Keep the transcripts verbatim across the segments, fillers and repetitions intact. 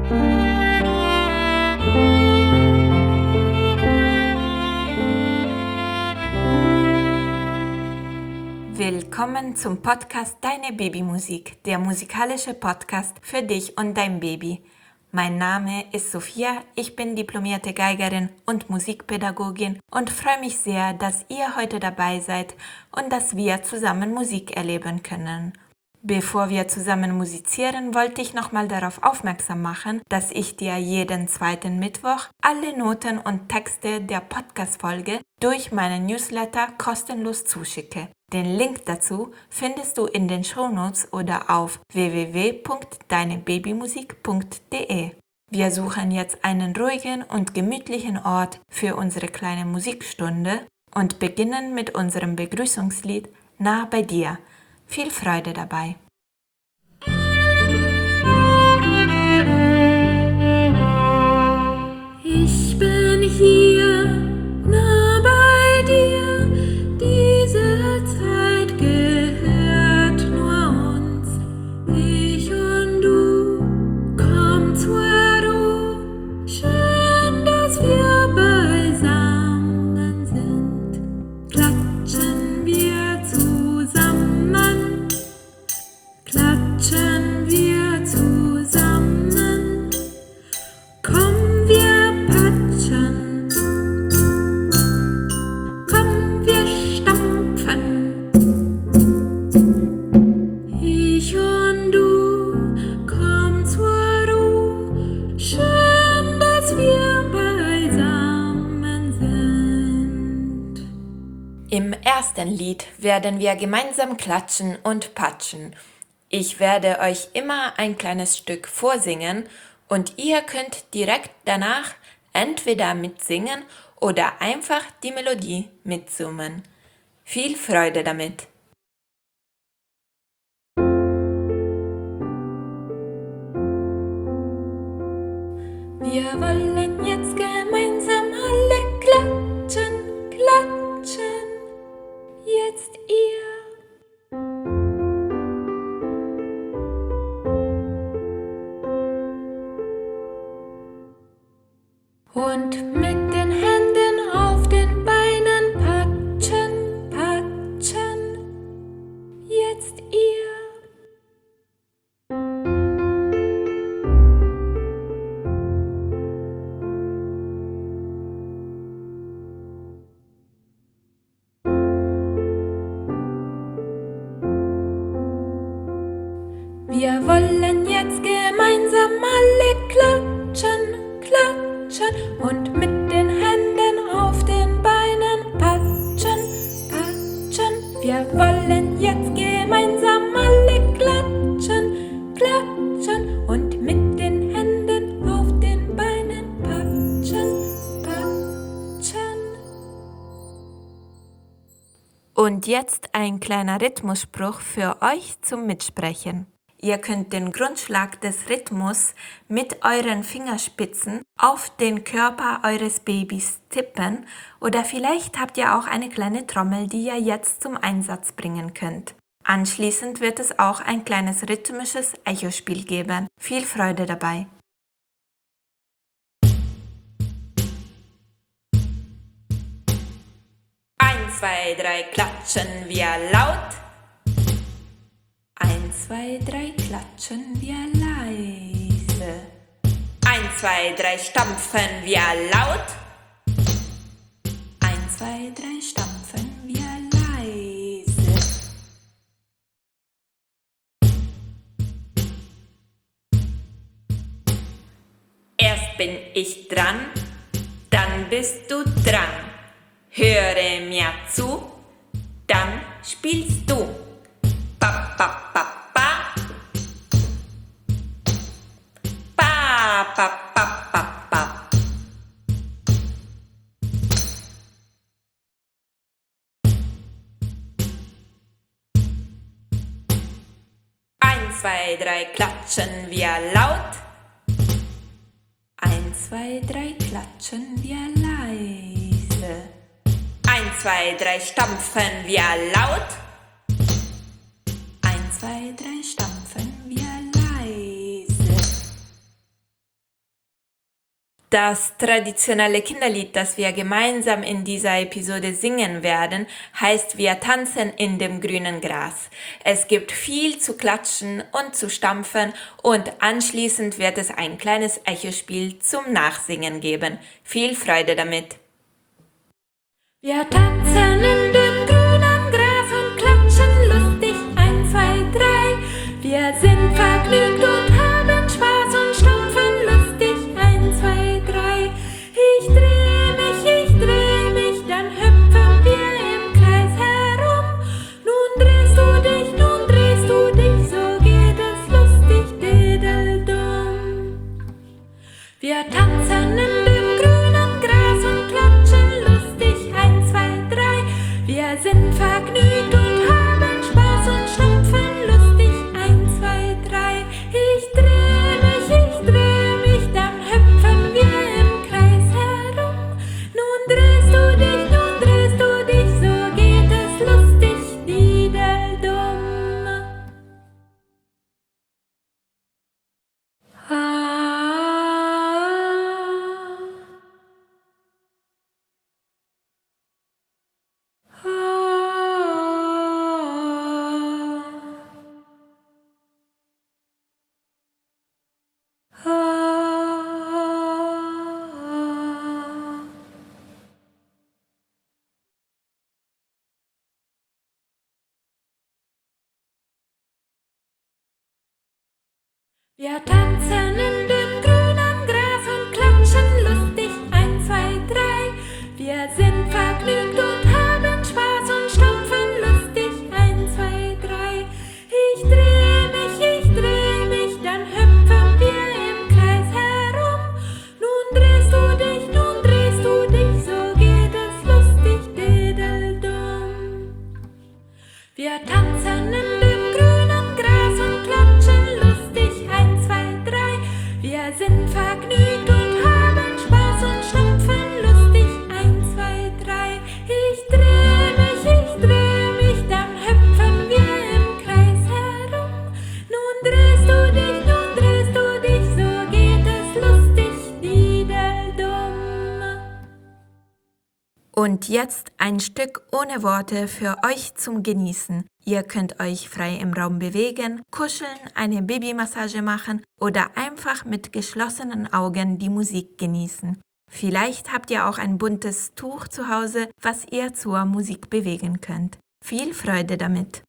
Willkommen zum Podcast Deine Babymusik, der musikalische Podcast für dich und dein Baby. Mein Name ist Sophia, ich bin diplomierte Geigerin und Musikpädagogin und freue mich sehr, dass ihr heute dabei seid und dass wir zusammen Musik erleben können. Bevor wir zusammen musizieren, wollte ich nochmal darauf aufmerksam machen, dass ich dir jeden zweiten Mittwoch alle Noten und Texte der Podcast-Folge durch meinen Newsletter kostenlos zuschicke. Den Link dazu findest du in den Shownotes oder auf w w w punkt deine babymusik punkt d e. Wir suchen jetzt einen ruhigen und gemütlichen Ort für unsere kleine Musikstunde und beginnen mit unserem Begrüßungslied Nah bei dir. Viel Freude dabei! Ich bin hier, nah bei dir, diese Zeit gehört nur uns. Ich und du, komm zur Ruhe, schön, dass wir beisammen sind. Klatschen wir zusammen, klatschen wir zusammen, komm wir patschen, komm wir stampfen. Ich und du, komm zur Ruhe, schön, dass wir beisammen sind. Im ersten Lied werden wir gemeinsam klatschen und patschen. Ich werde euch immer ein kleines Stück vorsingen und ihr könnt direkt danach entweder mitsingen oder einfach die Melodie mitsummen. Viel Freude damit! Wir wollen jetzt gemeinsam alle klatschen, klatschen, jetzt ihr. Und mit den Händen auf den Beinen patschen, patschen, jetzt ihr. Wir wollen jetzt gemeinsam alle klatschen, klatschen und mit den Händen auf den Beinen patschen, patschen. Wir wollen jetzt gemeinsam alle klatschen, klatschen und mit den Händen auf den Beinen patschen, patschen. Und jetzt ein kleiner Rhythmusspruch für euch zum Mitsprechen. Ihr könnt den Grundschlag des Rhythmus mit euren Fingerspitzen auf den Körper eures Babys tippen oder vielleicht habt ihr auch eine kleine Trommel, die ihr jetzt zum Einsatz bringen könnt. Anschließend wird es auch ein kleines rhythmisches Echospiel geben. Viel Freude dabei! Eins, zwei, drei, klatschen wir laut. Eins, zwei, drei, klatschen wir leise. Eins, zwei, drei, stampfen wir laut. Eins, zwei, drei, stampfen wir leise. Erst bin ich dran, dann bist du dran. Höre mir zu, dann spielst du. Pa, pa, pa, pa. Pa, pa, pa, pa, pa. Eins, zwei, drei, klatschen wir laut. Eins, zwei, drei, klatschen wir leise. Eins, zwei, drei, stampfen wir laut. Eins, zwei, drei, stampfen wir leise. Das traditionelle Kinderlied, das wir gemeinsam in dieser Episode singen werden, heißt Wir tanzen in dem grünen Gras. Es gibt viel zu klatschen und zu stampfen und anschließend wird es ein kleines Echospiel zum Nachsingen geben. Viel Freude damit! Wir tanzen in dem grünen Gras und klatschen lustig, eins, zwei, drei. Wir sind vergnügt und haben Spaß und stampfen lustig, eins, zwei, drei. Ich dreh mich, ich dreh mich, dann hüpfen wir im Kreis herum. Nun drehst du dich, nun drehst du dich, so geht es lustig, diddle-dumm. Wir tanzen in dem grünen Gras und klatschen lustig, eins, zwei, drei. Wir sind vergnügt und haben Spaß und stampfen lustig, eins, zwei, drei. Ich dreh mich, ich dreh mich, dann hüpfen wir im Kreis herum. Nun drehst du dich, nun drehst du dich, so geht es lustig, diddle-dumm. Ah. Wir tanzen in dem grünen Gras und klatschen lustig, eins, zwei, drei. Wir sind vergnügt und haben Spaß und stampfen lustig, eins, zwei, drei. Ich dreh mich, ich dreh mich, dann hüpfen wir im Kreis herum. Nun drehst du dich, nun drehst du dich, so geht es lustig, diddle-dumm. Wir tanzen in dem grünen Gras und klatschen lustig, eins, zwei, drei. Wir sind vergnügt und haben Spaß und stampfen lustig, eins, zwei, drei. Ich dreh mich, ich dreh mich, dann hüpfen wir im Kreis herum. Nun drehst du dich, nun drehst du dich, so geht es lustig, diddle-dumm. Und jetzt ein Stück ohne Worte für euch zum Genießen. Ihr könnt euch frei im Raum bewegen, kuscheln, eine Babymassage machen oder einfach mit geschlossenen Augen die Musik genießen. Vielleicht habt ihr auch ein buntes Tuch zu Hause, was ihr zur Musik bewegen könnt. Viel Freude damit!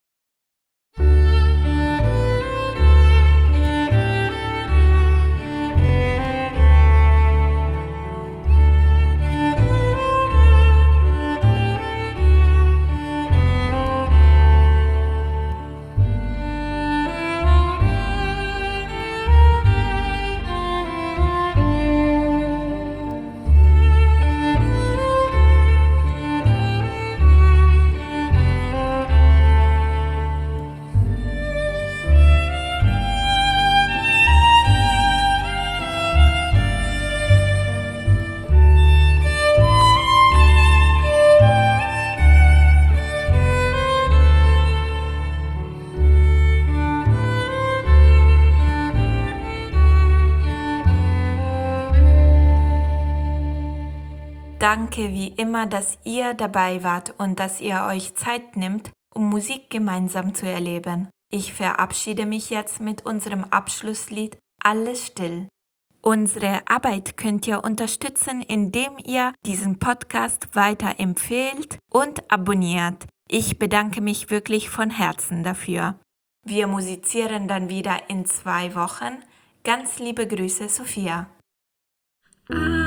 Danke wie immer, dass ihr dabei wart und dass ihr euch Zeit nimmt, um Musik gemeinsam zu erleben. Ich verabschiede mich jetzt mit unserem Abschlusslied Alles still. Unsere Arbeit könnt ihr unterstützen, indem ihr diesen Podcast weiterempfehlt und abonniert. Ich bedanke mich wirklich von Herzen dafür. Wir musizieren dann wieder in zwei Wochen. Ganz liebe Grüße, Sophia. Ah.